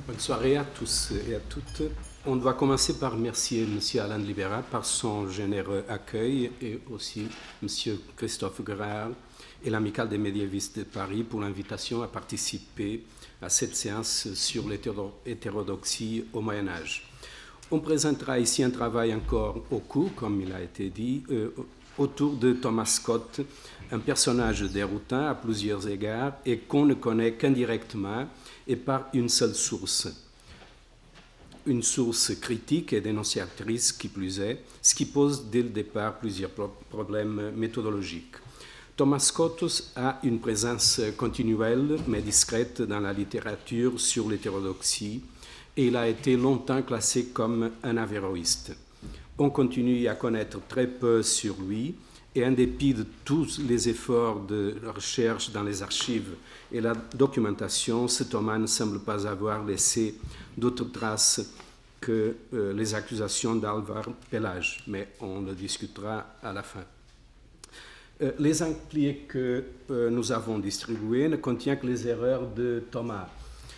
Bonne soirée à tous et à toutes. On doit commencer par remercier M. Alain de Libera par son généreux accueil et aussi M. Christophe Grard et l'Amicale des médiévistes de Paris pour l'invitation à participer à cette séance sur l'hétérodoxie au Moyen-Âge. On présentera ici un travail encore au cours, comme il a été dit, autour de Thomas Scott, un personnage déroutant à plusieurs égards et qu'on ne connaît qu'indirectement et par une seule source. Une source critique et dénonciatrice qui plus est, ce qui pose dès le départ plusieurs problèmes méthodologiques. Thomas Scotus a une présence continuelle mais discrète dans la littérature sur l'hétérodoxie et il a été longtemps classé comme un avéroïste. On continue à connaître très peu sur lui et en dépit de tous les efforts de recherche dans les archives et la documentation, ce Thomas ne semble pas avoir laissé d'autres traces que les accusations d'Alvar Pellage, mais on le discutera à la fin. Les impliés que nous avons distribués ne contiennent que les erreurs de Thomas.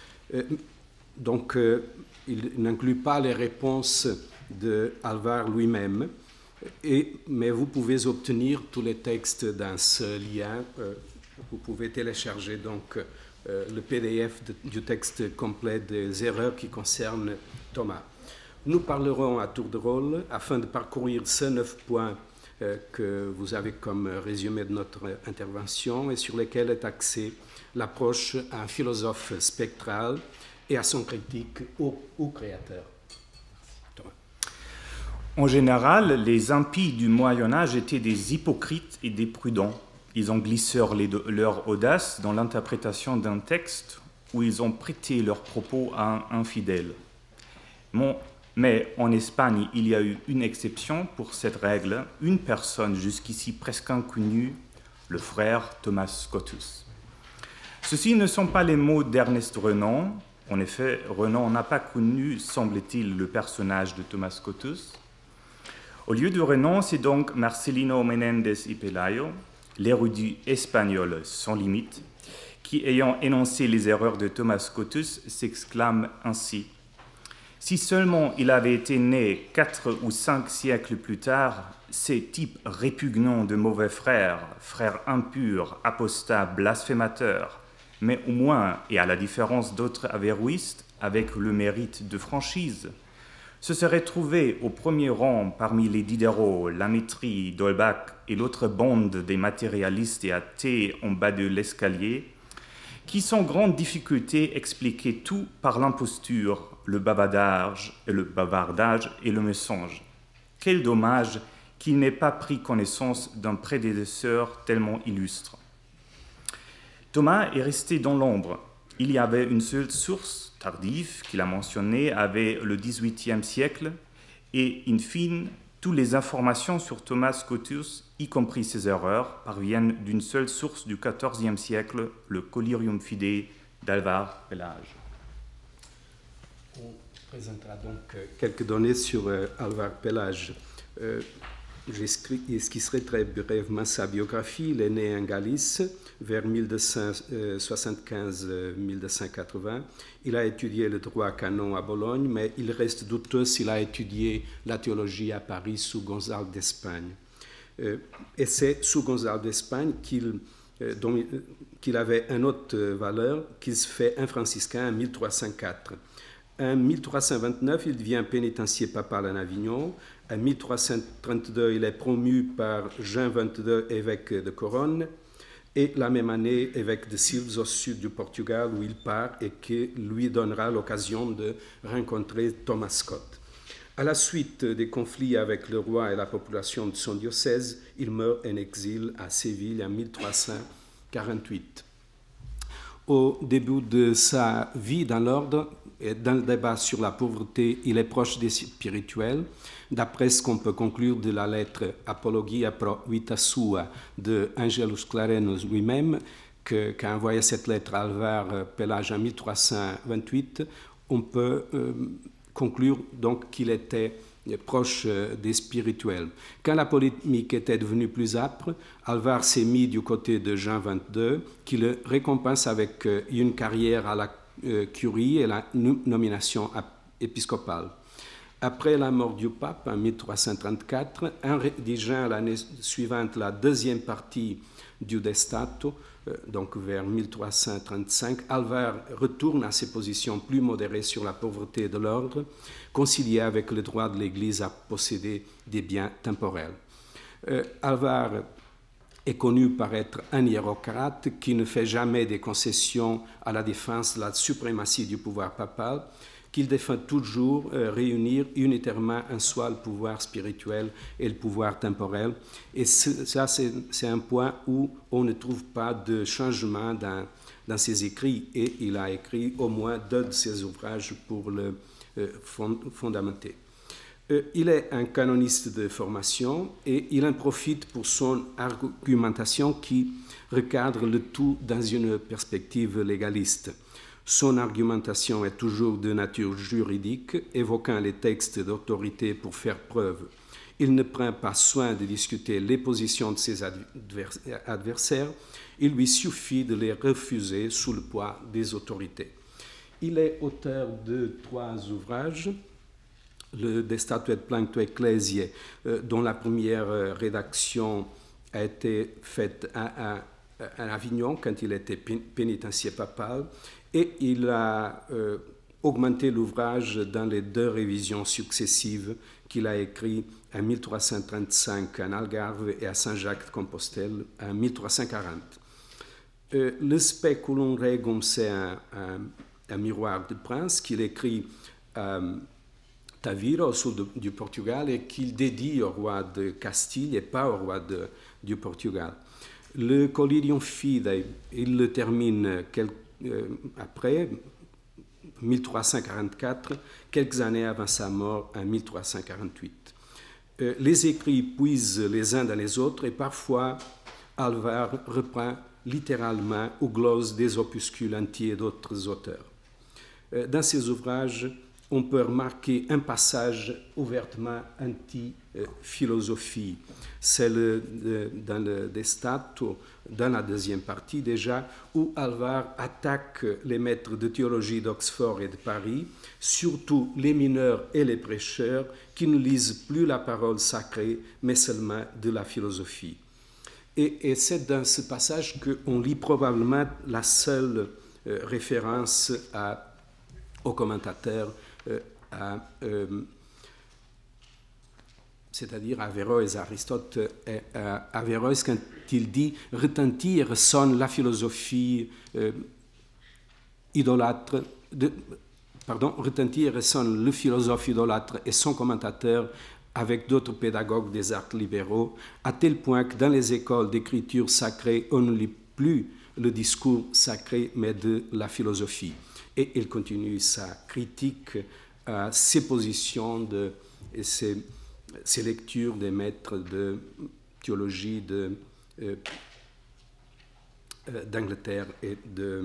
Donc, il n'inclut pas les réponses d'Alvar lui-même, mais vous pouvez obtenir tous les textes dans ce lien. Vous pouvez télécharger donc le PDF du texte complet des erreurs qui concernent Thomas. Nous parlerons à tour de rôle afin de parcourir ces 9 points que vous avez comme résumé de notre intervention et sur lesquels est axée l'approche à un philosophe spectral et à son critique ou créateur. En général, les impies du Moyen-Âge étaient des hypocrites et des prudents. Ils ont glissé leur audace dans l'interprétation d'un texte où ils ont prêté leurs propos à un infidèle. Mais en Espagne, il y a eu une exception pour cette règle, une personne jusqu'ici presque inconnue, le frère Thomas Scotus. Ceci ne sont pas les mots d'Ernest Renan. En effet, Renan n'a pas connu, semble-t-il, le personnage de Thomas Scotus. Au lieu de Renan, c'est donc Marcelino Menéndez y Pelayo, l'érudit espagnol sans limite, qui, ayant énoncé les erreurs de Thomas Scotus, s'exclame ainsi : « Si seulement il avait été né 4 ou 5 siècles plus tard, ces types répugnants de mauvais frères, frères impurs, apostats, blasphémateurs, mais au moins, et à la différence d'autres avéroïstes, avec le mérite de franchise, se serait trouvé au premier rang parmi les Diderot, Lamétrie, d'Holbach et l'autre bande des matérialistes et athées en bas de l'escalier, qui sans grande difficulté expliquaient tout par l'imposture, le bavardage et le mensonge. Quel dommage qu'il n'ait pas pris connaissance d'un prédécesseur tellement illustre. Thomas est resté dans l'ombre. Il y avait une seule source tardive qu'il a mentionnée, avait le XVIIIe siècle, et in fine, toutes les informations sur Thomas Scotus, y compris ses erreurs, parviennent d'une seule source du XIVe siècle, le Collyrium Fidei d'Alvar Pellage. On présentera donc quelques données sur Alvar Pellage. J'esquisserai très brièvement sa biographie. Il est né en Galice vers 1275-1280. Il a étudié le droit canon à Bologne, mais il reste douteux s'il a étudié la théologie à Paris sous Gonzalo d'Espagne. Et c'est sous Gonzalo d'Espagne qu'il avait une autre valeur, qu'il se fait un franciscain en 1304. En 1329, il devient pénitencier papal en Avignon. En 1332, il est promu par Jean XXII, évêque de Coronne, et la même année, évêque de Silves au sud du Portugal, où il part et qui lui donnera l'occasion de rencontrer Thomas Scott. À la suite des conflits avec le roi et la population de son diocèse, il meurt en exil à Séville en 1348. Au début de sa vie dans l'ordre, et dans le débat sur la pauvreté, il est proche des spirituels, d'après ce qu'on peut conclure de la lettre Apologia pro vita sua de Angelus Clarenus lui-même, qu'a envoyé cette lettre à Alvar Pellage en 1328. On peut conclure donc qu'il était proche des spirituels. Quand la polémique était devenue plus âpre, Alvar s'est mis du côté de Jean XXII, qui le récompense avec une carrière à la curie et la nomination épiscopale. Après la mort du pape en 1334, en rédigeant l'année suivante la deuxième partie du De Stato, donc vers 1335, Alvar retourne à ses positions plus modérées sur la pauvreté de l'ordre, conciliée avec le droit de l'Église à posséder des biens temporels. Alvar est connu par être un hiérocrate qui ne fait jamais des concessions à la défense de la suprématie du pouvoir papal, qu'il défend toujours réunir unitairement en soi le pouvoir spirituel et le pouvoir temporel. Et ça, c'est un point où on ne trouve pas de changement dans ses écrits, et il a écrit au moins 2 de ses ouvrages pour le fondamenter. Il est un canoniste de formation et il en profite pour son argumentation qui recadre le tout dans une perspective légaliste. Son argumentation est toujours de nature juridique, évoquant les textes d'autorité pour faire preuve. Il ne prend pas soin de discuter les positions de ses adversaires, il lui suffit de les refuser sous le poids des autorités. Il est auteur de 3 ouvrages, le De Statu et Plancto Ecclesiae, dont la première rédaction a été faite à Avignon quand il était pénitencier papal, et il a augmenté l'ouvrage dans les 2 révisions successives qu'il a écrites en 1335 à Algarve et à Saint-Jacques-de-Compostelle en 1340. Le Speculum Regum, c'est un miroir de prince qu'il écrit à Tavira, au sud du Portugal, et qu'il dédie au roi de Castille et pas au roi du Portugal. Le Collidium Fidei, il le termine après 1344, quelques années avant sa mort en 1348. Les écrits puisent les uns dans les autres et parfois Alvar reprend littéralement ou glose des opuscules entiers d'autres auteurs. Dans ses ouvrages, on peut remarquer un passage ouvertement anti-philosophie. C'est dans le De Stato, dans la deuxième partie déjà, où Alvar attaque les maîtres de théologie d'Oxford et de Paris, surtout les mineurs et les prêcheurs qui ne lisent plus la parole sacrée, mais seulement de la philosophie. Et c'est dans ce passage qu'on lit probablement la seule référence aux commentateurs, c'est-à-dire à Averroès, Aristote, Averroès quand il dit « retentir sonne la philosophie idolâtre », retentir sonne le philosophe idolâtre et son commentateur avec d'autres pédagogues des arts libéraux, à tel point que dans les écoles d'écriture sacrée, on ne lit plus le discours sacré, mais de la philosophie. Et il continue sa critique à ses positions et ses lectures des maîtres de théologie d'Angleterre et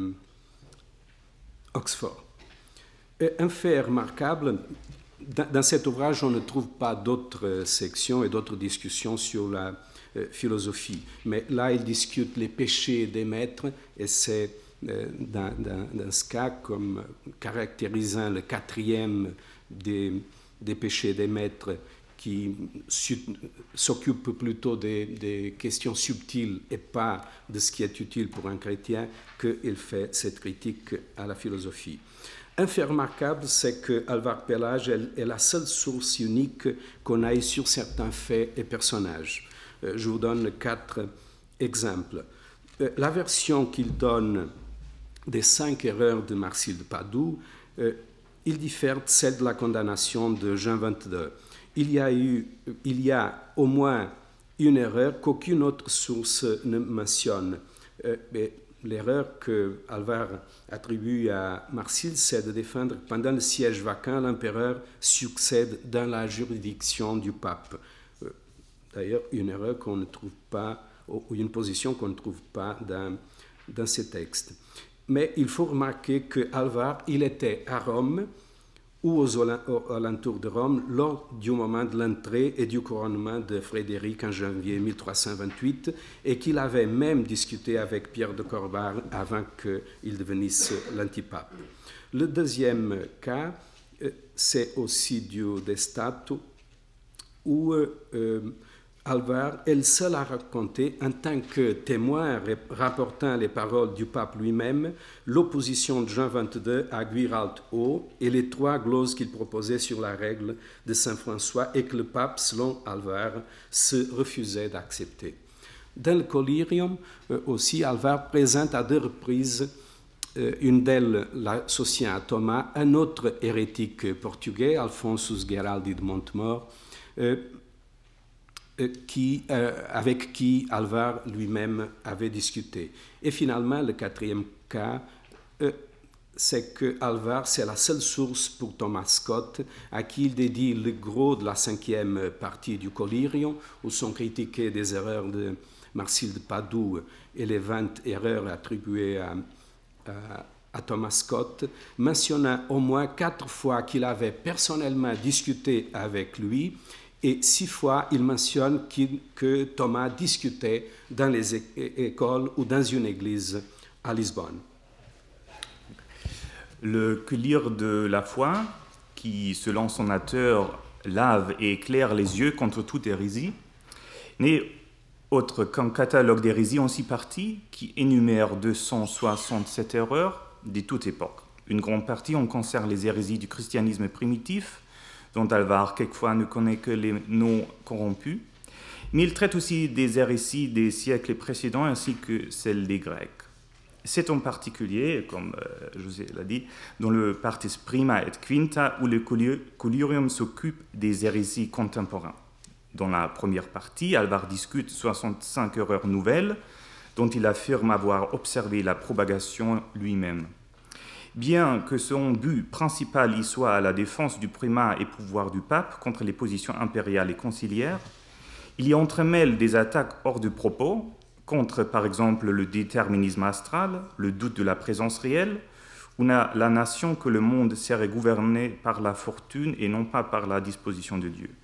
d'Oxford. Un fait remarquable, dans cet ouvrage, on ne trouve pas d'autres sections et d'autres discussions sur la philosophie, mais là, il discute les péchés des maîtres, et c'est dans ce cas comme caractérisant le 4e des péchés des maîtres qui s'occupe plutôt des questions subtiles et pas de ce qui est utile pour un chrétien, qu'il fait cette critique à la philosophie. Un fait remarquable, c'est que Alvar Pellage est la seule source unique qu'on ait sur certains faits et personnages. Je vous donne 4 exemples. La version qu'il donne des 5 erreurs de Marcille de Padoue, il diffère de celle de la condamnation de Jean XXII. Il y a au moins une erreur qu'aucune autre source ne mentionne. Mais l'erreur que Alvar attribue à Marcille, c'est de défendre que pendant le siège vacant, l'empereur succède dans la juridiction du pape. D'ailleurs, une erreur qu'on ne trouve pas, ou une position qu'on ne trouve pas dans ces textes. Mais il faut remarquer qu'Alvar, il était à Rome ou aux alentours de Rome lors du moment de l'entrée et du couronnement de Frédéric en janvier 1328 et qu'il avait même discuté avec Pierre de Corbar avant qu'il devenisse l'antipape. Le deuxième cas, c'est Ossidio Destato, où Alvar est le seul à raconter, en tant que témoin rapportant les paroles du pape lui-même, l'opposition de Jean XXII à Guiralt O et les 3 gloses qu'il proposait sur la règle de Saint François et que le pape, selon Alvar, se refusait d'accepter. Dans le Collyrium aussi, Alvar présente à 2 reprises, une d'elles l'associée à Thomas, un autre hérétique portugais, Alphonsus Geraldi de Montemort, avec qui Alvar lui-même avait discuté. Et finalement, le 4e cas, c'est que Alvar, c'est la seule source pour Thomas Scott, à qui il dédie le gros de la 5e partie du Collyrium, où sont critiquées des erreurs de Marcille de Padoue et les 20 erreurs attribuées à Thomas Scott, mentionnant au moins 4 fois qu'il avait personnellement discuté avec lui, et 6 fois, il mentionne que Thomas discutait dans les écoles ou dans une église à Lisbonne. Le cueillir de la foi, qui, selon son auteur, lave et éclaire les yeux contre toute hérésie, n'est autre qu'un catalogue d'hérésies en 6 parties qui énumère 267 erreurs de toute époque. Une grande partie en concerne les hérésies du christianisme primitif, dont Alvar quelquefois ne connaît que les noms corrompus, mais il traite aussi des hérésies des siècles précédents ainsi que celles des Grecs. C'est en particulier, comme José l'a dit, dans le Partis Prima et Quinta où le Collyrium s'occupe des hérésies contemporaines. Dans la première partie, Alvar discute 65 erreurs nouvelles dont il affirme avoir observé la propagation lui-même. Bien que son but principal y soit la défense du primat et pouvoir du pape contre les positions impériales et conciliaires, il y entremêle des attaques hors de propos, contre par exemple le déterminisme astral, le doute de la présence réelle, ou la nation que le monde serait gouverné par la fortune et non pas par la disposition de Dieu.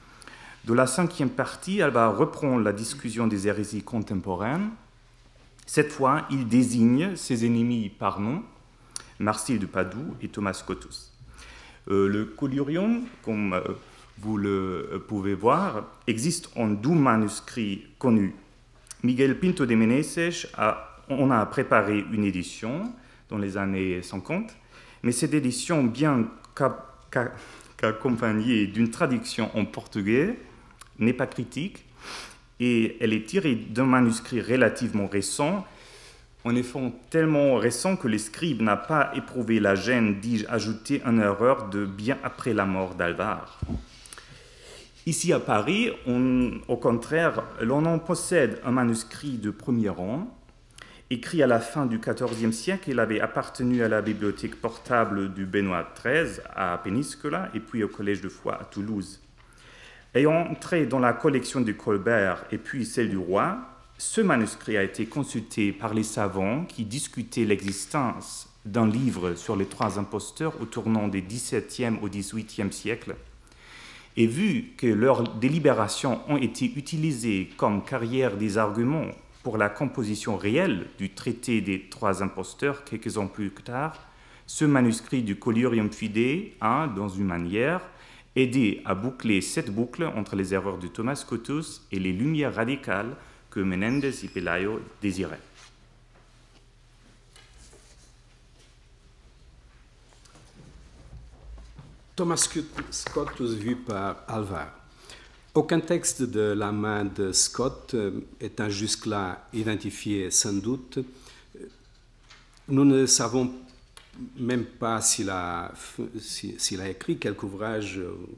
De la 5e partie, elle va reprendre la discussion des hérésies contemporaines. Cette fois, il désigne ses ennemis par nom, Marcille de Padoue et Thomas Scotus. Le Collyrium, comme vous le pouvez voir, existe en 12 manuscrits connus. Miguel Pinto de Meneses en a préparé une édition dans les années 50, mais cette édition, bien qu'accompagnée d'une traduction en portugais, n'est pas critique et elle est tirée d'un manuscrit relativement récent, en effet tellement récent que le scribe n'a pas éprouvé la gêne d'y ajouter une erreur de bien après la mort d'Alvar. Ici à Paris, au contraire, l'on en possède un manuscrit de premier rang, écrit à la fin du XIVe siècle. Il avait appartenu à la bibliothèque portable du Benoît XIII à Péninsula et puis au Collège de Foix à Toulouse. Ayant entré dans la collection de Colbert et puis celle du roi, ce manuscrit a été consulté par les savants qui discutaient l'existence d'un livre sur les 3 imposteurs au tournant des XVIIe au XVIIIe siècle. Et vu que leurs délibérations ont été utilisées comme carrière des arguments pour la composition réelle du traité des 3 imposteurs quelques ans plus tard, ce manuscrit du Collyrium Fidei a, dans une manière, aidé à boucler cette boucle entre les erreurs de Thomas Scotus et les lumières radicales que Menendez y Pelayo désiraient. Thomas Scotus vu par Alvar. Aucun texte de la main de Scott étant jusque-là identifié sans doute. Nous ne savons même pas s'il a écrit quelque ouvrage.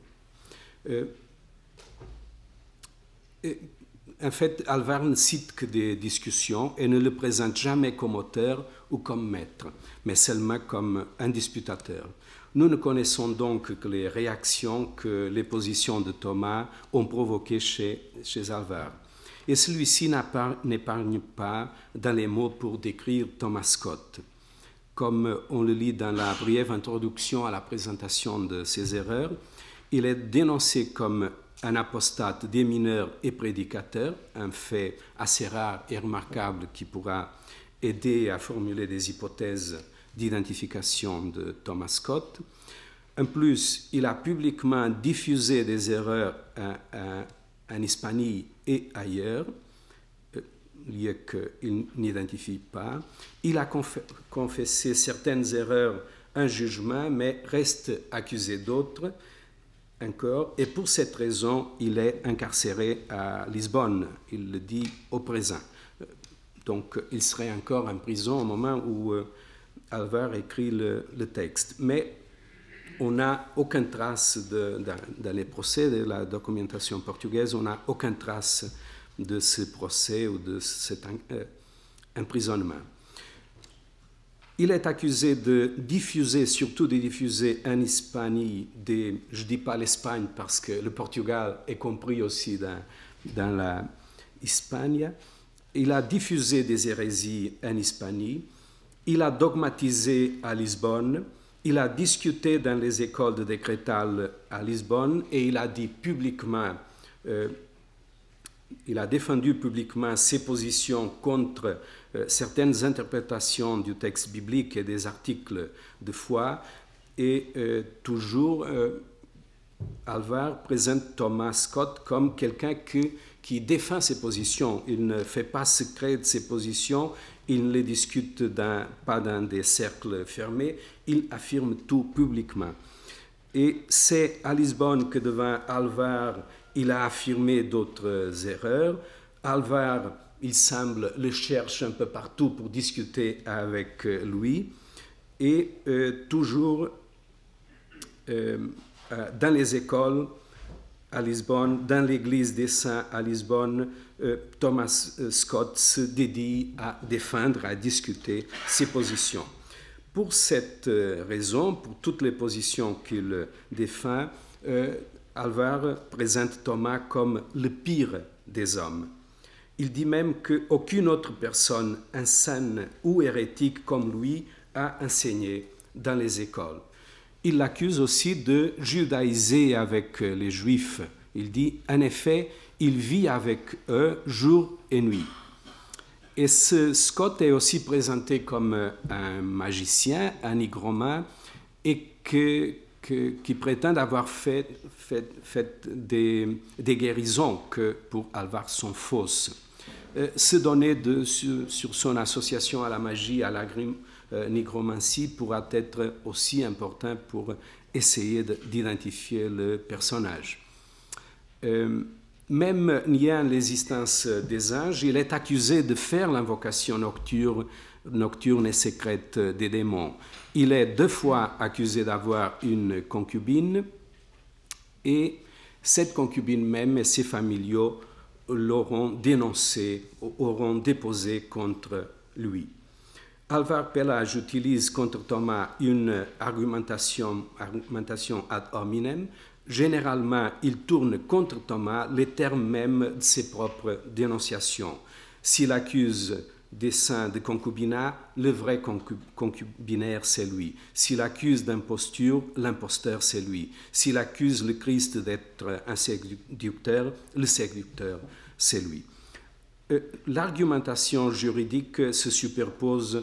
En fait, Alvar ne cite que des discussions et ne le présente jamais comme auteur ou comme maître, mais seulement comme un disputateur. Nous ne connaissons donc que les réactions que les positions de Thomas ont provoquées chez Alvar. Et celui-ci n'épargne pas dans les mots pour décrire Thomas Scott. comme on le lit dans la brève introduction à la présentation de ses erreurs. Il est dénoncé comme un apostate démineur et prédicateur, un fait assez rare et remarquable qui pourra aider à formuler des hypothèses d'identification de Thomas Scott. En plus, il a publiquement diffusé des erreurs en Hispanie et ailleurs, lieux qu'il n'identifie pas. Il a confessé certaines erreurs en jugement, mais reste accusé d'autres encore, et pour cette raison, il est incarcéré à Lisbonne, il le dit au présent. Donc, il serait encore en prison au moment où Alvar écrit le texte. Mais on n'a aucune trace, dans les procès de la documentation portugaise, on n'a aucune trace de ce procès ou de cet emprisonnement. Il est accusé de diffuser, surtout de diffuser en Hispanie, je ne dis pas l'Espagne parce que le Portugal est compris aussi dans la Hispanie. Il a diffusé des hérésies en Hispanie, il a dogmatisé à Lisbonne, il a discuté dans les écoles de décrétales à Lisbonne et il a dit publiquement, il a défendu publiquement ses positions contre certaines interprétations du texte biblique et des articles de foi. Et toujours, Alvar présente Thomas Scott comme quelqu'un qui défend ses positions. Il ne fait pas secret de ses positions, il ne les discute pas dans des cercles fermés, il affirme tout publiquement. Et c'est à Lisbonne que devant Alvar, il a affirmé d'autres erreurs. Alvar, il semble, le cherche un peu partout pour discuter avec lui. Et toujours dans les écoles à Lisbonne, dans l'église des Saints à Lisbonne, Thomas Scott se dédie à défendre, à discuter ses positions. Pour cette raison, pour toutes les positions qu'il défend, Alvar présente Thomas comme le pire des hommes. Il dit même qu'aucune autre personne insane ou hérétique comme lui a enseigné dans les écoles. Il l'accuse aussi de judaïser avec les Juifs. Il dit, en effet, il vit avec eux jour et nuit. Et Scott est aussi présenté comme un magicien, un hygromant, et qui prétend avoir fait des guérisons que pour Alvar sont fausses. Se donner sur son association à la magie, à la nigromancie, pourra être aussi important pour essayer d'identifier le personnage. Même niant l'existence des anges, il est accusé de faire l'invocation nocturne et secrète des démons. Il est 2 fois accusé d'avoir une concubine et cette concubine même et ses familiaux l'auront dénoncé, auront déposé contre lui. Alvar Pelage utilise contre Thomas une argumentation ad hominem. Généralement, il tourne contre Thomas les termes mêmes de ses propres dénonciations. S'il accuse des saints de concubinat, le vrai concubinaire, c'est lui. S'il accuse d'imposture, l'imposteur, c'est lui. S'il accuse le Christ d'être un séducteur, le séducteur, c'est lui. L'argumentation juridique se superpose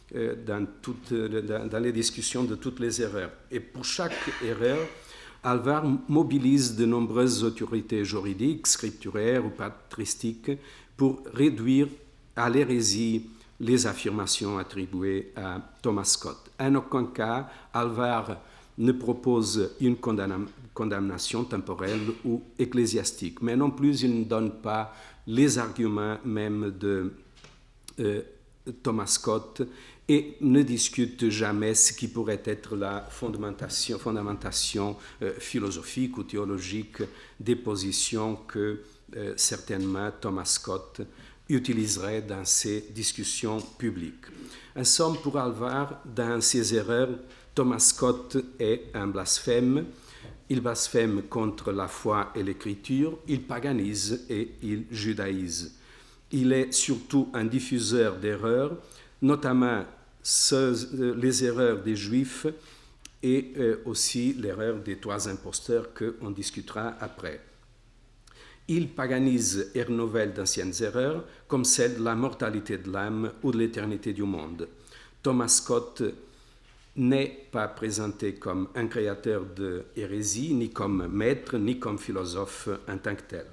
dans les discussions de toutes les erreurs. Et pour chaque erreur, Alvar mobilise de nombreuses autorités juridiques, scripturaires ou patristiques pour réduire à l'hérésie les affirmations attribuées à Thomas Scott. En aucun cas, Alvar ne propose une condamnation temporelle ou ecclésiastique, mais non plus il ne donne pas les arguments même de Thomas Scott et ne discute jamais ce qui pourrait être la fondamentation philosophique ou théologique des positions que certainement Thomas Scott utiliserait dans ses discussions publiques. En somme, pour Alvar, dans ses erreurs, Thomas Scott est un blasphème. Il blasphème contre la foi et l'écriture, il paganise et il judaïse. Il est surtout un diffuseur d'erreurs, notamment les erreurs des Juifs et aussi l'erreur des trois imposteurs qu'on discutera après. Il paganise et renouvelle d'anciennes erreurs, comme celle de la mortalité de l'âme ou de l'éternité du monde. Thomas Scott n'est pas présenté comme un créateur de hérésie, ni comme maître, ni comme philosophe en tant que tel.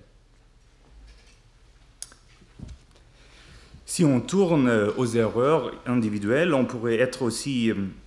Si on tourne aux erreurs individuelles, on pourrait aussi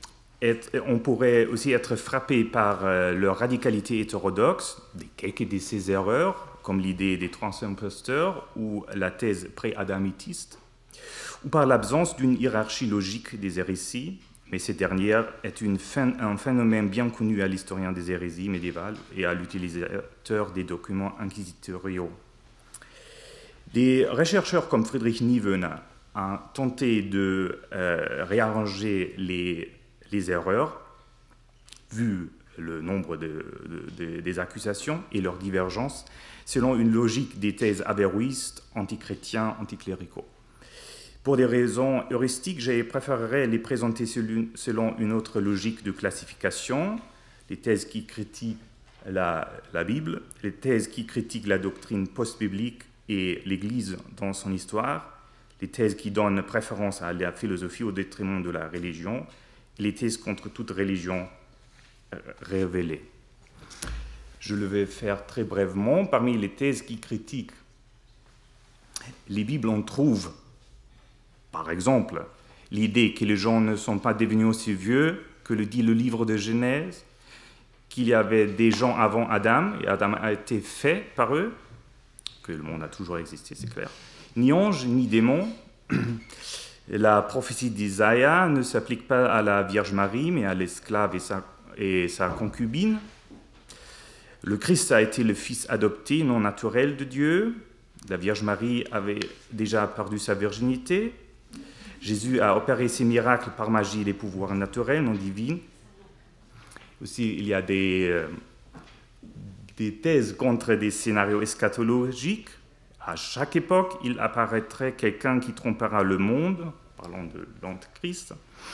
être frappé par leur radicalité hétérodoxe, quelques de ces erreurs, comme l'idée des trois imposteurs ou la thèse pré-adamitiste, ou par l'absence d'une hiérarchie logique des hérésies, mais cette dernière est un phénomène bien connu à l'historien des hérésies médiévales et à l'utilisateur des documents inquisitoriaux. Des chercheurs comme Friedrich Nieven ont tenté de réarranger les erreurs, vu le nombre des accusations et leurs divergences, selon une logique des thèses averroïstes, antichrétiens, anticléricaux. Pour des raisons heuristiques, j'ai préféré les présenter selon une autre logique de classification, les thèses qui critiquent la Bible, les thèses qui critiquent la doctrine post-biblique et l'Église dans son histoire, les thèses qui donnent préférence à la philosophie au détriment de la religion, et les thèses contre toute religion révélée. Je le vais faire très brièvement. Parmi les thèses qui critiquent les Bibles, on trouve, par exemple, l'idée que les gens ne sont pas devenus aussi vieux que le dit le livre de Genèse, qu'il y avait des gens avant Adam, et Adam a été fait par eux, que le monde a toujours existé, c'est clair. Ni anges, ni démons. La prophétie d'Isaïe ne s'applique pas à la Vierge Marie, mais à l'esclave et sa concubine. Le Christ a été le fils adopté, non naturel de Dieu. La Vierge Marie avait déjà perdu sa virginité. Jésus a opéré ses miracles par magie et les pouvoirs naturels, non divins. Aussi, il y a des thèses contre des scénarios eschatologiques. À chaque époque, il apparaîtrait quelqu'un qui trompera le monde, parlons de l'Antéchrist.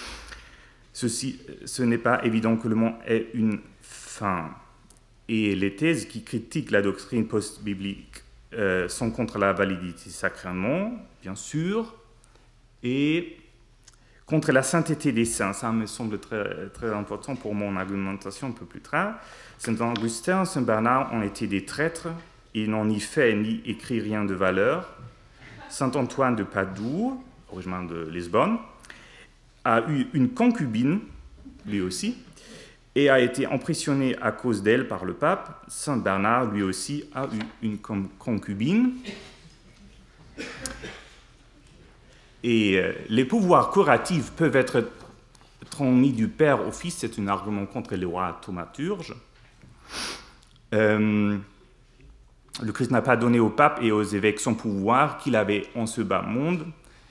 Ce n'est pas évident que le monde ait une fin. Et les thèses qui critiquent la doctrine post-biblique sont contre la validité des sacrements, bien sûr, et contre la sainteté des saints. Ça me semble très, très important pour mon argumentation un peu plus tard. Saint Augustin, Saint Bernard ont été des traîtres. Ils n'ont ni fait ni écrit rien de valeur. Saint Antoine de Padoue, originaire de Lisbonne, a eu une concubine, lui aussi, et a été emprisonné à cause d'elle par le pape. Saint Bernard, lui aussi, a eu une concubine. Et les pouvoirs curatifs peuvent être transmis du père au fils. C'est un argument contre les rois thaumaturges. Le Christ n'a pas donné au pape et aux évêques son pouvoir qu'il avait en ce bas monde,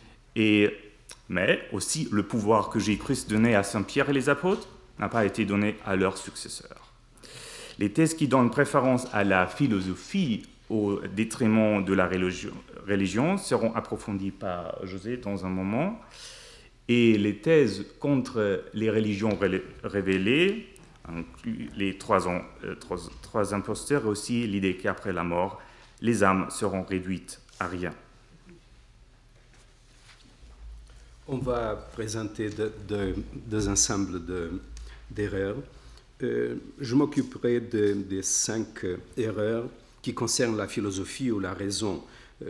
mais aussi le pouvoir que Jésus-Christ donnait à Saint-Pierre et les apôtres n'a pas été donné à leurs successeurs. Les thèses qui donnent préférence à la philosophie au détriment de la religion seront approfondies par José dans un moment, et les thèses contre les religions révélées, les trois imposteurs, et aussi l'idée qu'après la mort, les âmes seront réduites à rien. On va présenter deux ensembles d'erreurs. Je m'occuperai des 5 erreurs qui concernent la philosophie ou la raison.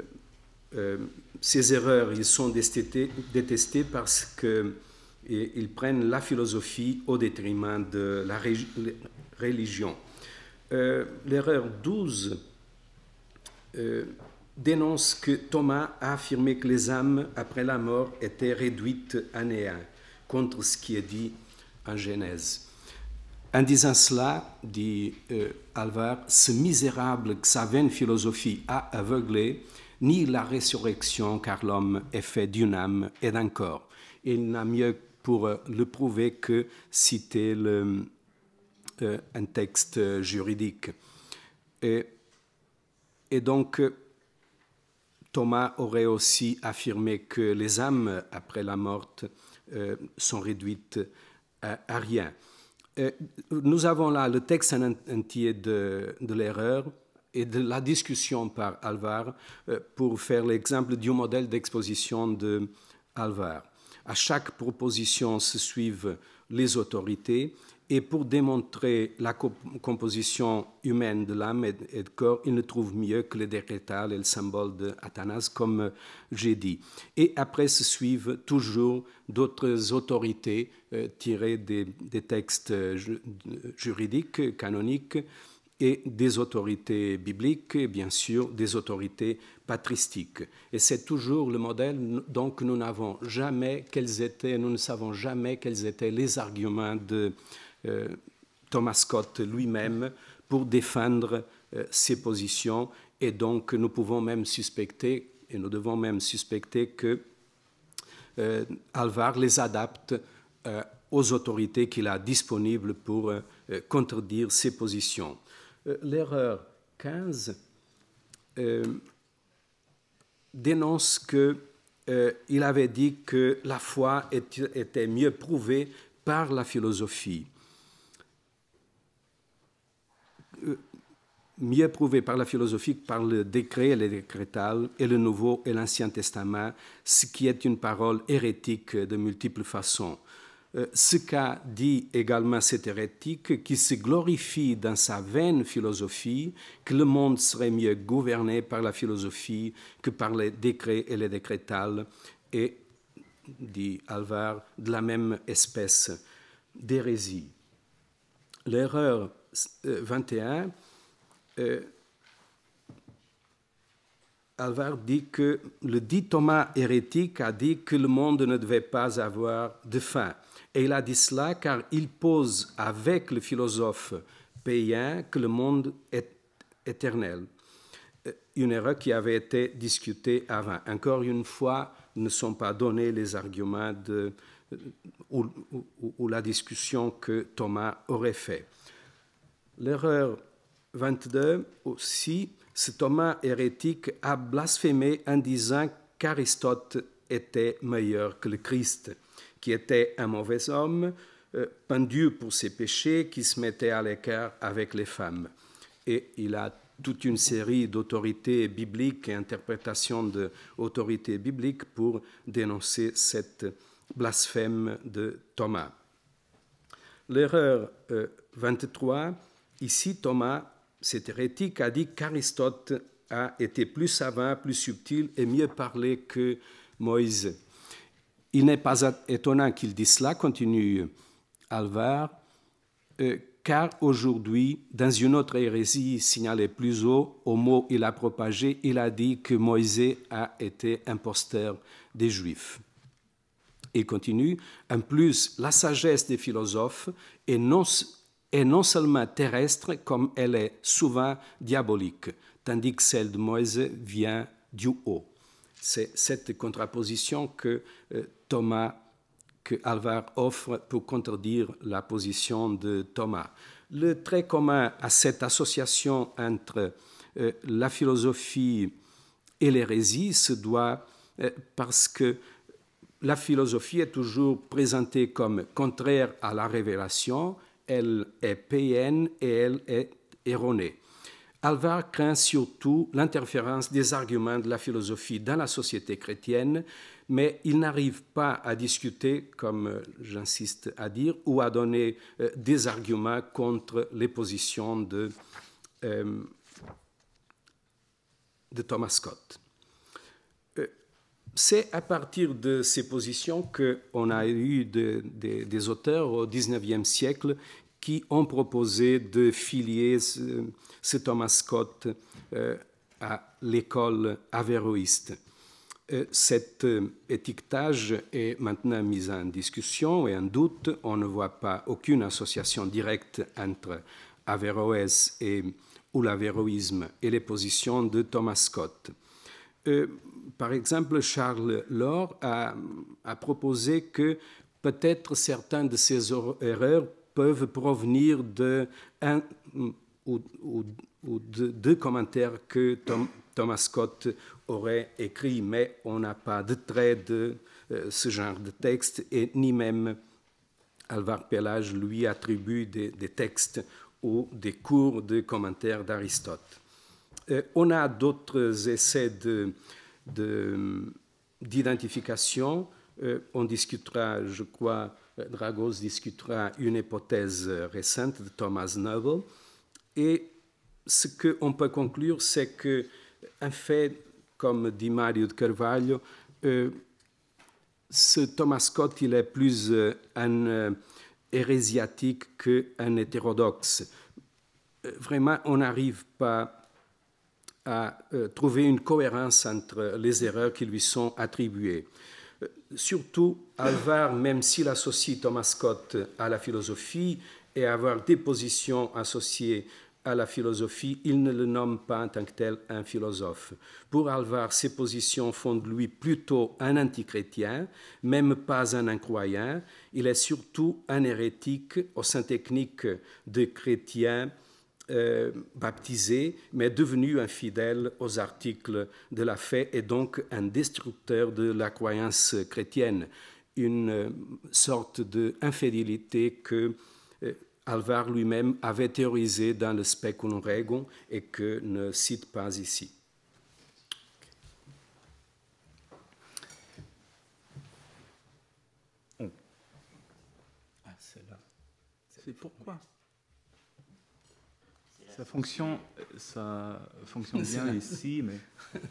Ces erreurs, ils sont détestées parce qu'ils prennent la philosophie au détriment de la religion. L'erreur 12 dénonce que Thomas a affirmé que les âmes, après la mort, étaient réduites à néant, contre ce qui est dit en Genèse. En disant cela, dit Alvar, ce misérable que sa vaine philosophie a aveuglé, ni la résurrection, car l'homme est fait d'une âme et d'un corps. Il n'a mieux pour le prouver que citer un texte juridique. Et donc, Thomas aurait aussi affirmé que les âmes, après la mort, sont réduites à rien. Nous avons là le texte entier de l'erreur et de la discussion par Alvar pour faire l'exemple du modèle d'exposition de Alvar. À chaque proposition se suivent les autorités et pour démontrer la composition humaine de l'âme et du corps, il ne trouve mieux que le décrétal et le symbole de Athanase, comme j'ai dit. Et après se suivent toujours d'autres autorités tirées des textes juridiques, canoniques, et des autorités bibliques, et bien sûr des autorités patristiques. Et c'est toujours le modèle, donc nous ne savons jamais quels étaient les arguments de Thomas Scott lui-même pour défendre ses positions, et donc nous pouvons même suspecter, et nous devons même suspecter que Alvar les adapte aux autorités qu'il a disponibles pour contredire ses positions. L'erreur 15 dénonce qu'il avait dit que la foi était mieux prouvée par la philosophie. Mieux prouvée par la philosophie que par le décret et le décrétal et le Nouveau et l'Ancien Testament, ce qui est une parole hérétique de multiples façons. Ce qu'a dit également cet hérétique qui se glorifie dans sa vaine philosophie que le monde serait mieux gouverné par la philosophie que par les décrets et les décrétales, et, dit Alvar, de la même espèce d'hérésie. L'erreur 21, Alvar dit que le dit Thomas hérétique a dit que le monde ne devait pas avoir de fin. Et il a dit cela car il pose avec le philosophe païen que le monde est éternel. Une erreur qui avait été discutée avant. Encore une fois, ne sont pas donnés les arguments ou la discussion que Thomas aurait fait. L'erreur 22 aussi, ce Thomas hérétique a blasphémé en disant qu'Aristote était meilleur que le Christ, qui était un mauvais homme, pendu pour ses péchés, qui se mettait à l'écart avec les femmes. Et il a toute une série d'autorités bibliques et interprétations d'autorités bibliques pour dénoncer cette blasphème de Thomas. L'erreur 23, ici Thomas, cet hérétique, a dit qu'Aristote a été plus savant, plus subtil et mieux parlé que Moïse. Il n'est pas étonnant qu'il dise cela, continue Alvar, car aujourd'hui, dans une autre hérésie signalée plus haut, au mot il a propagé, il a dit que Moïse a été imposteur des Juifs. Il continue, en plus, la sagesse des philosophes est non seulement terrestre, comme elle est souvent diabolique, tandis que celle de Moïse vient du haut. C'est cette contraposition que Alvar offre pour contredire la position de Thomas. Le trait commun à cette association entre la philosophie et l'hérésie se doit parce que la philosophie est toujours présentée comme contraire à la révélation, elle est païenne et elle est erronée. Alvar craint surtout l'interférence des arguments de la philosophie dans la société chrétienne, mais il n'arrive pas à discuter, comme j'insiste à dire, ou à donner des arguments contre les positions de Thomas Scott. C'est à partir de ces positions qu'on a eu des auteurs au XIXe siècle qui ont proposé de filier ce Thomas Scott à l'école avéroïste. Cet étiquetage est maintenant mis en discussion et en doute. On ne voit pas aucune association directe entre Averroès ou l'avéroïsme et les positions de Thomas Scott. Par exemple, Charles Laure a proposé que peut-être certaines de ces erreurs peuvent provenir de un ou deux commentaires que Thomas Scott aurait écrits, mais on n'a pas de trait ce genre de texte, et ni même Alvar Pélage lui attribue des textes ou des cours de commentaires d'Aristote. On a d'autres essais d'identification. On discutera, je crois, Dragos discutera une hypothèse récente de Thomas Noble. Et ce qu'on peut conclure, c'est qu'un fait, comme dit Mario de Carvalho, ce Thomas Scott, il est plus un hérésiatique qu'un hétérodoxe. Vraiment, on n'arrive pas à trouver une cohérence entre les erreurs qui lui sont attribuées. Surtout, Alvar, même s'il associe Thomas Scott à la philosophie et avoir des positions associées à la philosophie, il ne le nomme pas en tant que tel un philosophe. Pour Alvar, ces positions font de lui plutôt un antichrétien, même pas un incroyant. Il est surtout un hérétique au sein technique de chrétien baptisé, mais devenu infidèle aux articles de la foi et donc un destructeur de la croyance chrétienne, une sorte d'infidélité que Alvar lui-même avait théorisé dans le Speculum Regum et que ne cite pas ici. Ah, c'est là. C'est pourquoi ça fonctionne bien ici, mais...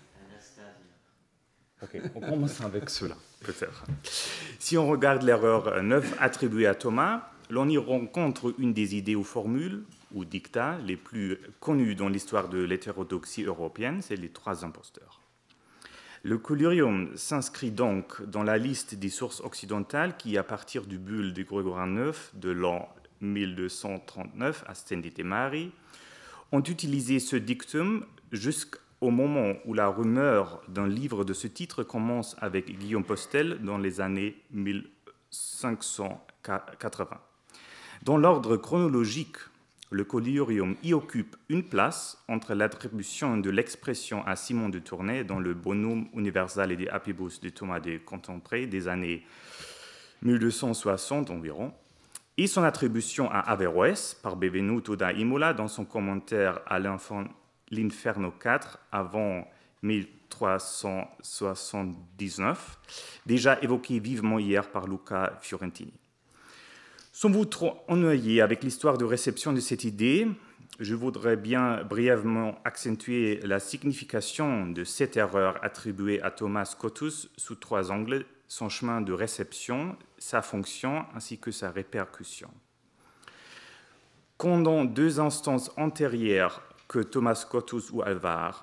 Ok, on commence avec cela, peut-être. Si on regarde l'erreur 9 attribuée à Thomas, l'on y rencontre une des idées ou formules, ou dictats, les plus connues dans l'histoire de l'hétérodoxie européenne, c'est les trois imposteurs. Le Collyrium s'inscrit donc dans la liste des sources occidentales qui, à partir du bulle de Grégoire IX de l'an 1239 à Stendite Mari, ont utilisé ce dictum jusqu'au moment où la rumeur d'un livre de ce titre commence avec Guillaume Postel dans les années 1580. Dans l'ordre chronologique, le Collyrium y occupe une place entre l'attribution de l'expression à Simon de Tournai dans le Bonum Universale de Apibus de Thomas de Contempré des années 1260 environ, et son attribution à Averroès par Benvenuto da Imola dans son commentaire à l'Inferno 4 avant 1379, déjà évoqué vivement hier par Luca Fiorentini. Sans vous trop ennuyer avec l'histoire de réception de cette idée, je voudrais bien brièvement accentuer la signification de cette erreur attribuée à Thomas Scotus sous trois angles: son chemin de réception, sa fonction ainsi que sa répercussion. Quand dans deux instances antérieures que Thomas Scotus ou Alvar,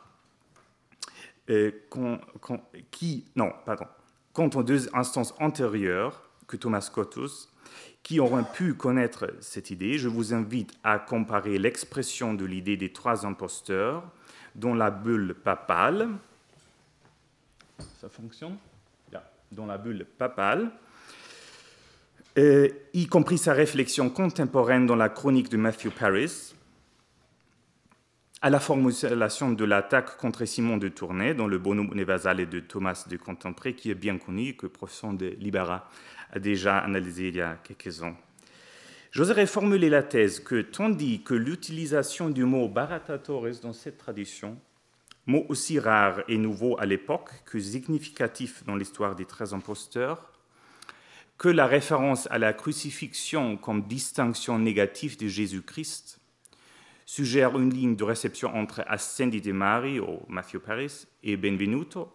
quand en deux instances antérieures que Thomas Scotus, qui auront pu connaître cette idée, je vous invite à comparer l'expression de l'idée des trois imposteurs dans la bulle papale. Ça fonctionne ? Dans la bulle papale, y compris sa réflexion contemporaine dans la chronique de Matthew Paris, à la formulation de l'attaque contre Simon de Tournai dans le Bonum Universale de Thomas de Contempré, qui est bien connu, que le professeur de Libera a déjà analysé il y a quelques ans. J'oserais formuler la thèse que, tandis que l'utilisation du mot baratatores dans cette tradition, mot aussi rare et nouveau à l'époque que significatif dans l'histoire des 13 imposteurs, que la référence à la crucifixion comme distinction négative de Jésus-Christ suggère une ligne de réception entre Ascendite Mari, ou Matthew Paris, et Benvenuto,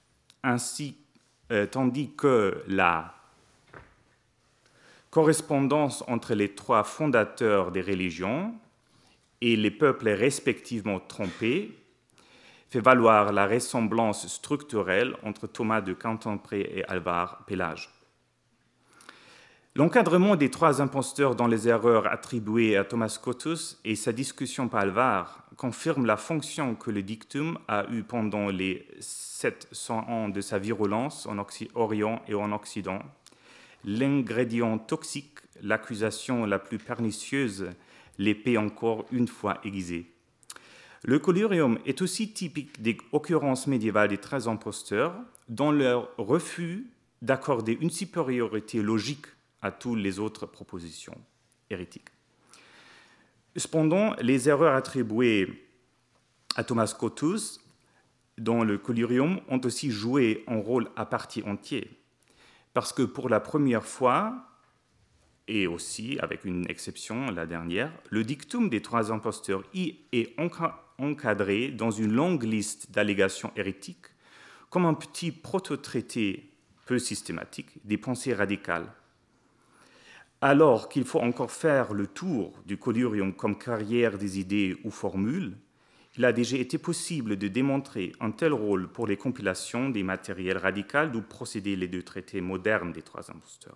tandis que la correspondance entre les trois fondateurs des religions et les peuples respectivement trompés fait valoir la ressemblance structurelle entre Thomas de Contempré et Alvar Pélage. L'encadrement des trois imposteurs dans les erreurs attribuées à Thomas Scotus et sa discussion par Alvar confirment la fonction que le dictum a eue pendant les 700 ans de sa virulence en Orient et en Occident. L'ingrédient toxique, l'accusation la plus pernicieuse, l'épée encore une fois aiguisée. Le Collyrium est aussi typique des occurrences médiévales des 13 imposteurs, dont leur refus d'accorder une supériorité logique à toutes les autres propositions hérétiques. Cependant, les erreurs attribuées à Thomas Scotus dans le collyrium ont aussi joué un rôle à partie entière, parce que pour la première fois, et aussi avec une exception, la dernière, le dictum des trois imposteurs y est encadré dans une longue liste d'allégations hérétiques comme un petit proto-traité peu systématique des pensées radicales. Alors qu'il faut encore faire le tour du collyrium comme carrière des idées ou formules, il a déjà été possible de démontrer un tel rôle pour les compilations des matériels radicaux d'où procédaient les deux traités modernes des trois imposteurs.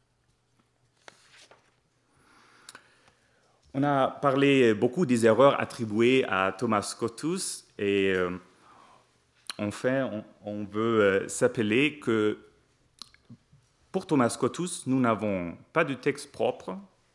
On a parlé beaucoup des erreurs attribuées à Thomas Scotus et enfin, on veut s'appeler que pour Thomas Scotus, nous n'avons pas de texte propre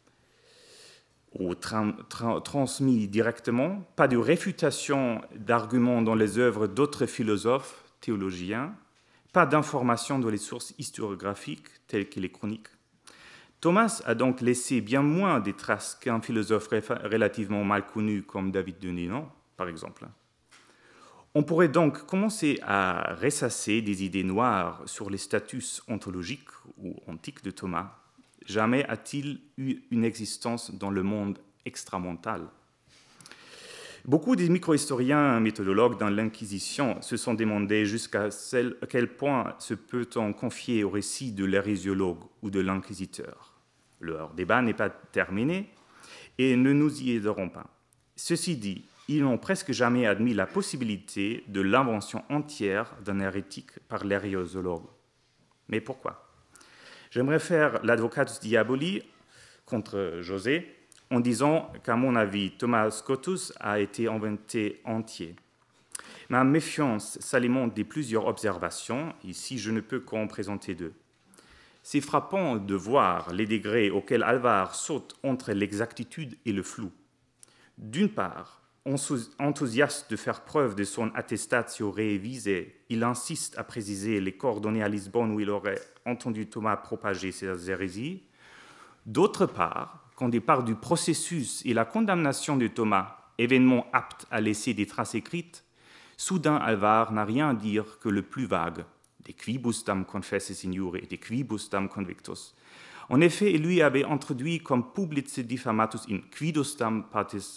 ou transmis directement, pas de réfutation d'arguments dans les œuvres d'autres philosophes, théologiens, pas d'informations dans les sources historiographiques telles que les chroniques. Thomas a donc laissé bien moins de traces qu'un philosophe relativement mal connu comme David de Ninon, par exemple. On pourrait donc commencer à ressasser des idées noires sur les statuts ontologiques ou antiques de Thomas. Jamais a-t-il eu une existence dans le monde extramental. Beaucoup des micro-historiens méthodologues dans l'Inquisition se sont demandé jusqu'à quel point se peut-on confier au récit de l'hérésiologue ou de l'inquisiteur. Leur débat n'est pas terminé et ne nous y aiderons pas. Ceci dit, ils n'ont presque jamais admis la possibilité de l'invention entière d'un hérétique par l'hérésiologue. Mais pourquoi ? J'aimerais faire l'advocatus diaboli contre José en disant qu'à mon avis, Thomas Scotus a été inventé entier. Ma méfiance s'alimente de plusieurs observations, ici je ne peux qu'en présenter deux. C'est frappant de voir les degrés auxquels Alvar saute entre l'exactitude et le flou. D'une part, enthousiaste de faire preuve de son attestatio rei, il insiste à préciser les coordonnées à Lisbonne où il aurait entendu Thomas propager ses hérésies. D'autre part, quand il parle du processus et la condamnation de Thomas, événement apte à laisser des traces écrites, soudain Alvar n'a rien à dire que le plus vague, de quibus tam confesse signore et de quibus tam convictus. En effet, il lui avait introduit comme publice diffamatus in quibus tam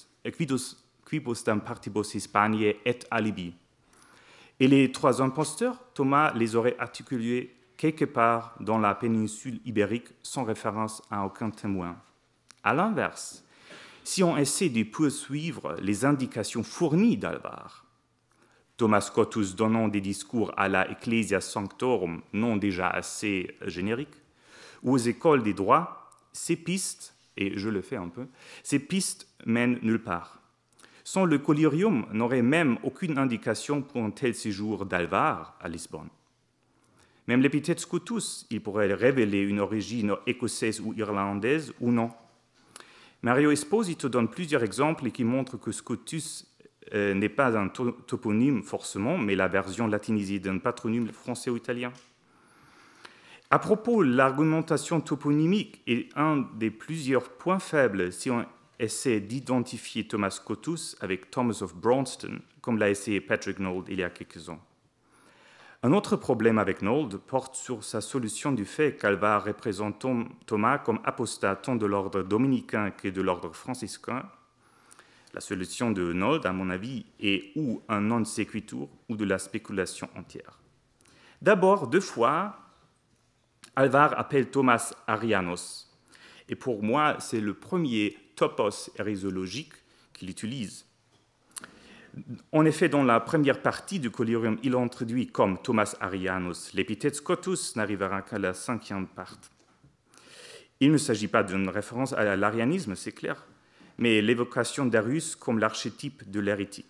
partibus Hispaniae et alibi. Et les trois imposteurs, Thomas les aurait articulés quelque part dans la péninsule ibérique sans référence à aucun témoin. À l'inverse, si on essaie de poursuivre les indications fournies d'Alvar, Thomas Scotus donnant des discours à la Ecclesia Sanctorum, non déjà assez génériques, ou aux écoles des droits, ces pistes, et je le fais un peu, ces pistes mènent nulle part. Sans le collyrium, n'aurait même aucune indication pour un tel séjour d'Alvar à Lisbonne. Même l'épithète Scotus, il pourrait révéler une origine écossaise ou irlandaise ou non. Mario Esposito donne plusieurs exemples qui montrent que Scotus n'est pas un toponyme forcément, mais la version latinisée d'un patronyme français ou italien. À propos, l'argumentation toponymique est un des plusieurs points faibles si on essaie d'identifier Thomas Scotus avec Thomas of Braunston, comme l'a essayé Patrick Nold il y a quelques ans. Un autre problème avec Nold porte sur sa solution du fait qu'Alvar représente Thomas comme apostat tant de l'ordre dominicain que de l'ordre franciscain. La solution de Nold, à mon avis, est ou un non sequitur ou de la spéculation entière. D'abord, deux fois, Alvar appelle Thomas Arianos. Et pour moi, c'est le premier topos hérésiologique qu'il utilise. En effet, dans la première partie du collyrium, il introduit comme Thomas Arianos. L'épithète Scotus n'arrivera qu'à la cinquième partie. Il ne s'agit pas d'une référence à l'arianisme, c'est clair, mais l'évocation d'Arius comme l'archétype de l'hérétique.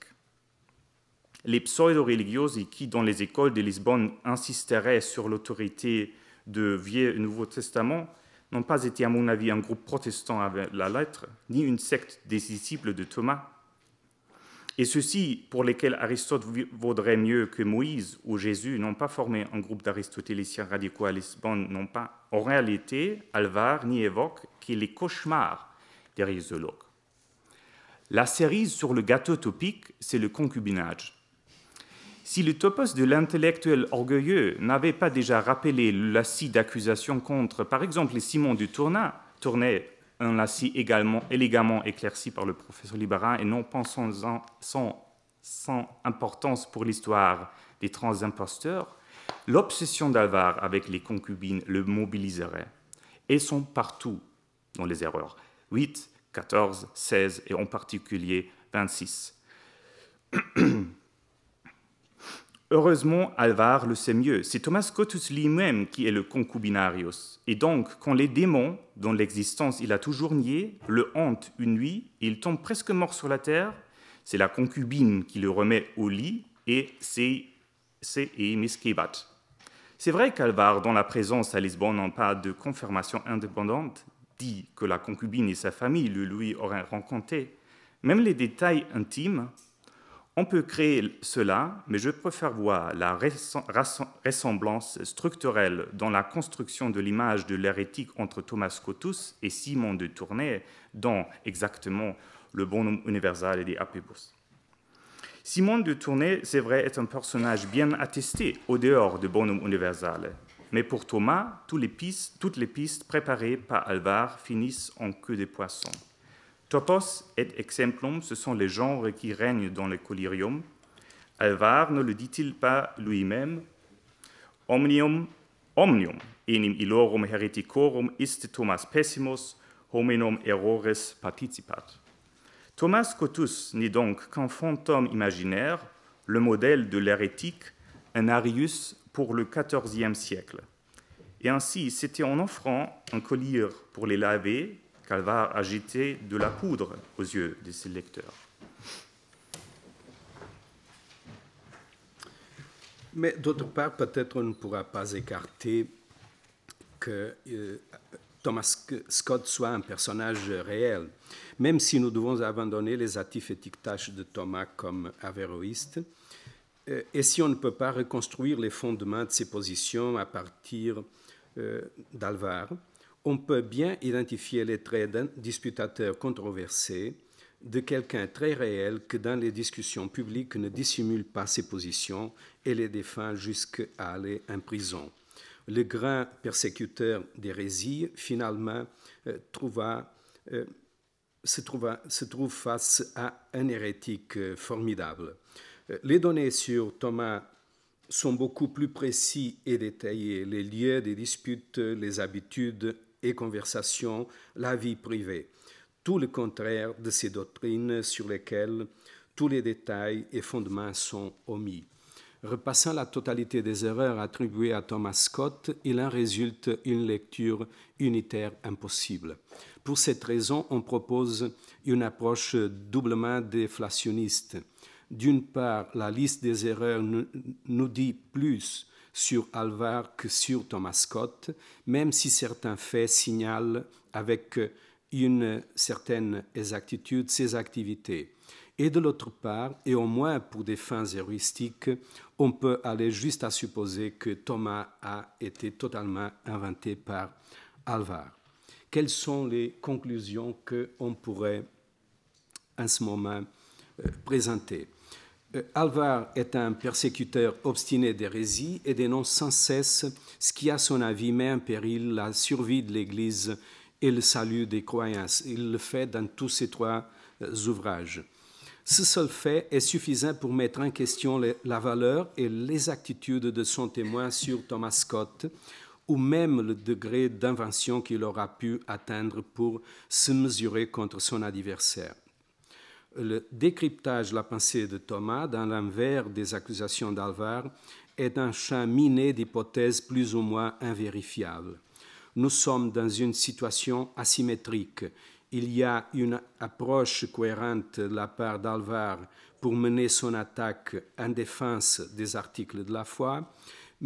Les pseudo-religiosi qui, dans les écoles de Lisbonne, insisteraient sur l'autorité du Vieux et Nouveau Testament, n'ont pas été, à mon avis, un groupe protestant avec la lettre, ni une secte des disciples de Thomas. Et ceux-ci, pour lesquels Aristote vaudrait mieux que Moïse ou Jésus, n'ont pas formé un groupe d'aristotéliciens radicaux à Lisbonne, n'ont pas, en réalité, Alvar n'y évoque que les cauchemars des rhésiologues. La cerise sur le gâteau topique, c'est le concubinage. Si le topos de l'intellectuel orgueilleux n'avait pas déjà rappelé le lacis d'accusation contre, par exemple, Simon de Tournai, un lacis élégamment éclairci par le professeur Libérin et non pas sans importance pour l'histoire des transimposteurs, l'obsession d'Alvar avec les concubines le mobiliserait. Elles sont partout dans les erreurs. 8, 14, 16 et en particulier 26. Heureusement, Alvar le sait mieux. C'est Thomas Scotus lui-même qui est le concubinarius. Et donc, quand les démons, dont l'existence il a toujours nié, le hantent une nuit, et il tombe presque mort sur la terre, c'est la concubine qui le remet au lit, et c'est miskebat. C'est vrai qu'Alvar, dont la présence à Lisbonne n'a pas de confirmation indépendante, dit que la concubine et sa famille le lui auraient rencontré. Même les détails intimes, on peut créer cela, mais je préfère voir la ressemblance structurelle dans la construction de l'image de l'hérétique entre Thomas Scotus et Simon de Tournai, dans exactement le bonum universale des Apibus. Simon de Tournai, c'est vrai, est un personnage bien attesté au dehors de bonum universale, mais pour Thomas, toutes les pistes préparées par Alvar finissent en queue de poisson. Topos et exemplum, ce sont les genres qui règnent dans le collyrium. Alvar ne le dit-il pas lui-même? Omnium enim illorum hereticorum iste Thomas pessimus, hominum errores participat. Thomas Scotus n'est donc qu'un fantôme imaginaire, le modèle de l'hérétique, un Arius pour le XIVe siècle. Et ainsi, c'était en offrant un collier pour les laver qu'Alvar a jeté de la poudre aux yeux de ses lecteurs. Mais d'autre part, peut-être on ne pourra pas écarter que Thomas Scott soit un personnage réel, même si nous devons abandonner les hâtifs étiquetages de Thomas comme avéroïste, et si on ne peut pas reconstruire les fondements de ses positions à partir d'Alvar, on peut bien identifier les traits d'un disputateur controversé, de quelqu'un très réel que dans les discussions publiques ne dissimule pas ses positions et les défend jusqu'à aller en prison. Le grand persécuteur d'hérésie, finalement, se trouve face à un hérétique formidable. Les données sur Thomas sont beaucoup plus précis et détaillés. Les lieux des disputes, les habitudes et conversations, la vie privée. Tout le contraire de ces doctrines sur lesquelles tous les détails et fondements sont omis. Repassant la totalité des erreurs attribuées à Thomas Scott, il en résulte une lecture unitaire impossible. Pour cette raison, on propose une approche doublement déflationniste. D'une part, la liste des erreurs nous dit plus sur Alvar que sur Thomas Scott, même si certains faits signalent avec une certaine exactitude ses activités. Et de l'autre part, et au moins pour des fins héuristiques, on peut aller juste à supposer que Thomas a été totalement inventé par Alvar. Quelles sont les conclusions qu'on pourrait en ce moment présenter? Alvar est un persécuteur obstiné d'hérésie et dénonce sans cesse ce qui, à son avis, met en péril la survie de l'Église et le salut des croyants. Il le fait dans tous ses trois ouvrages. Ce seul fait est suffisant pour mettre en question la valeur et l'exactitude de son témoin sur Thomas Scott, ou même le degré d'invention qu'il aura pu atteindre pour se mesurer contre son adversaire. Le décryptage de la pensée de Thomas, dans l'envers des accusations d'Alvar, est un champ miné d'hypothèses plus ou moins invérifiables. Nous sommes dans une situation asymétrique. Il y a une approche cohérente de la part d'Alvar pour mener son attaque en défense des articles de la foi, mais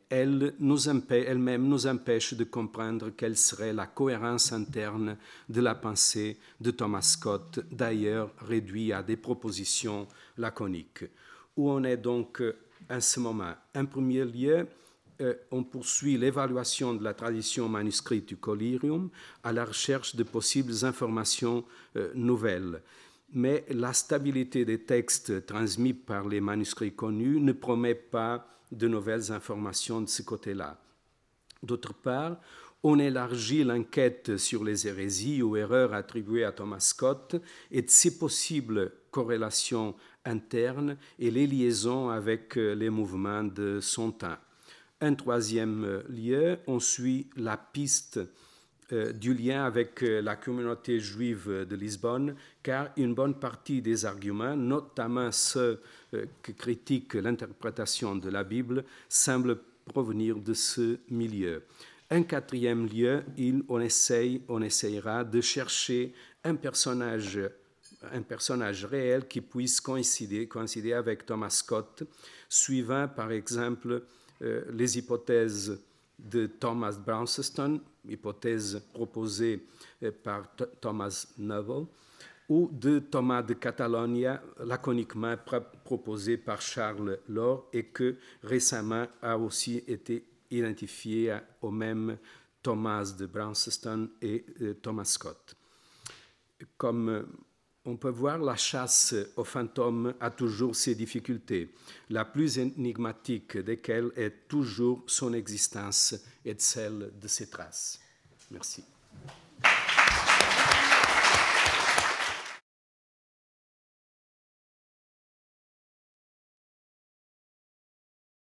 elle-même nous empêche de comprendre quelle serait la cohérence interne de la pensée de Thomas Scott, d'ailleurs réduit à des propositions laconiques. Où on est donc en ce moment? En premier lieu, on poursuit l'évaluation de la tradition manuscrite du Collyrium à la recherche de possibles informations nouvelles. Mais la stabilité des textes transmis par les manuscrits connus ne promet pas de nouvelles informations de ce côté-là. D'autre part, on élargit l'enquête sur les hérésies ou erreurs attribuées à Thomas Scott et de ses possibles corrélations internes et les liaisons avec les mouvements de son temps. En troisième lieu, on suit la piste du lien avec la communauté juive de Lisbonne, car une bonne partie des arguments, notamment ceux qui critiquent l'interprétation de la Bible, semblent provenir de ce milieu. En quatrième lieu, on essayera de chercher un personnage réel qui puisse coïncider avec Thomas Scott, suivant par exemple les hypothèses de Thomas Brownston, hypothèse proposée par Thomas Noble, ou de Thomas de Catalonia, laconiquement proposé par Charles Laure et que récemment a aussi été identifié au même Thomas de Brownston et Thomas Scott. Comme on peut voir, la chasse aux fantômes a toujours ses difficultés, la plus énigmatique desquelles est toujours son existence et celle de ses traces. Merci.